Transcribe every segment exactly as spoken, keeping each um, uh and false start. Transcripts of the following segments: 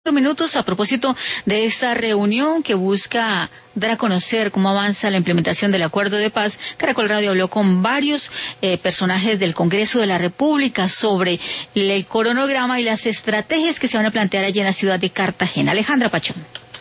Minutos a propósito de esta reunión que busca dar a conocer cómo avanza la implementación del acuerdo de paz. Caracol Radio habló con varios eh, personajes del Congreso de la República sobre el cronograma y las estrategias que se van a plantear allí en la ciudad de Cartagena. Alejandra Pachón.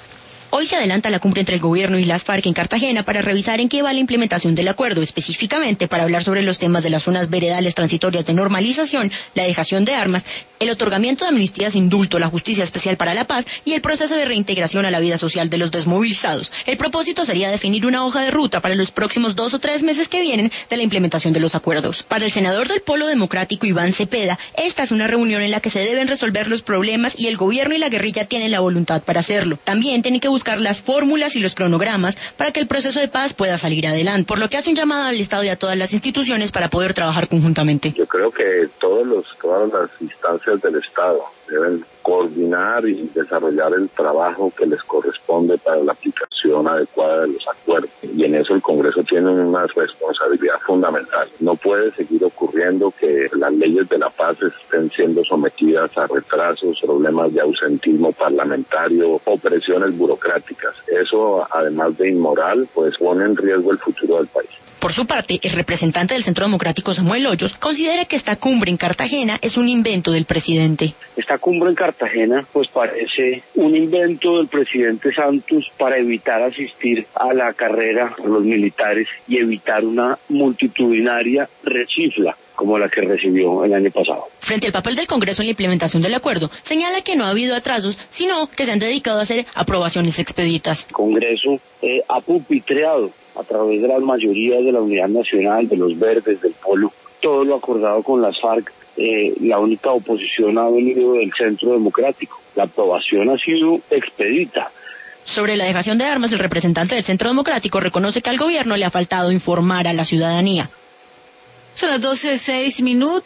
Hoy se adelanta la cumbre entre el gobierno y las FARC en Cartagena para revisar en qué va la implementación del acuerdo, específicamente para hablar sobre los temas de las zonas veredales transitorias de normalización, la dejación de armas, el otorgamiento de amnistías, indulto, la justicia especial para la paz y el proceso de reintegración a la vida social de los desmovilizados. El propósito sería definir una hoja de ruta para los próximos dos o tres meses que vienen de la implementación de los acuerdos. Para el senador del Polo Democrático, Iván Cepeda, esta es una reunión en la que se deben resolver los problemas y el gobierno y la guerrilla tienen la voluntad para hacerlo. También tienen que buscar las fórmulas y los cronogramas para que el proceso de paz pueda salir adelante, por lo que hace un llamado al Estado y a todas las instituciones para poder trabajar conjuntamente. Yo creo que todos los, todas las instancias del Estado deben coordinar y desarrollar el trabajo que les corresponde para la aplicación adecuada de los acuerdos. Y en eso el Congreso tiene una responsabilidad fundamental. No puede seguir ocurriendo que las leyes de la paz estén siendo sometidas a retrasos, problemas de ausentismo parlamentario o presiones burocráticas. Eso, además de inmoral, pues pone en riesgo el futuro del país. Por su parte, el representante del Centro Democrático, Samuel Hoyos, considera que esta cumbre en Cartagena es un invento del presidente. Esta cumbre en Cartagena pues parece un invento del presidente Santos para evitar asistir a la carrera de los militares y evitar una multitudinaria rechifla como la que recibió el año pasado. Frente al papel del Congreso en la implementación del acuerdo, señala que no ha habido atrasos, sino que se han dedicado a hacer aprobaciones expeditas. El Congreso eh, ha pupitreado a través de las mayorías de la Unidad Nacional, de los Verdes, del Polo, todo lo acordado con las FARC. Eh, la única oposición ha venido del Centro Democrático. La aprobación ha sido expedita. Sobre la dejación de armas, el representante del Centro Democrático reconoce que al gobierno le ha faltado informar a la ciudadanía. Son las doce, seis minutos.